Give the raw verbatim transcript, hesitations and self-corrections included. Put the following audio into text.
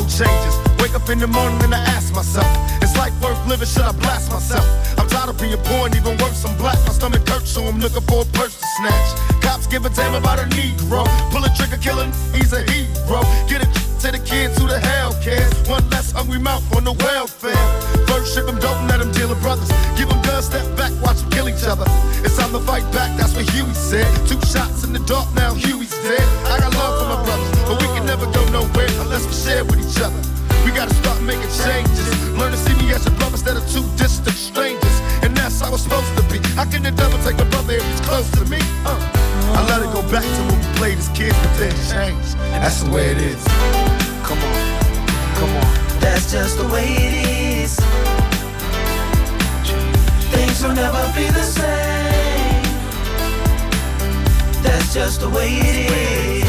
changes. Wake up in the morning and I ask myself, is life worth living? Should I blast myself? I'm tired of being poor and even worse, I'm black. My stomach hurts, so I'm looking for a purse to snatch. Cops give a damn about a Negro. Pull a trigger, killing, he's a hero. Get it to the kids who the hell cares. One less hungry mouth on the welfare. First ship them, don't let them deal with brothers. Give them guns, step back, watch them kill each other. It's time to fight back, that's what Huey said. Two shots in the dark, now Huey's dead. I got love for my brothers, but we can never go nowhere unless we share with each other. We gotta start making changes. Learn to see me as a brother instead of two distant strangers. And that's how it's supposed to be. How can the devil take a brother if he's close to me? Uh. I let it go back to when we played as kids, but then changed. That's the way it is. Come on, come on. That's just the way it is. Things will never be the same. That's just the way it is.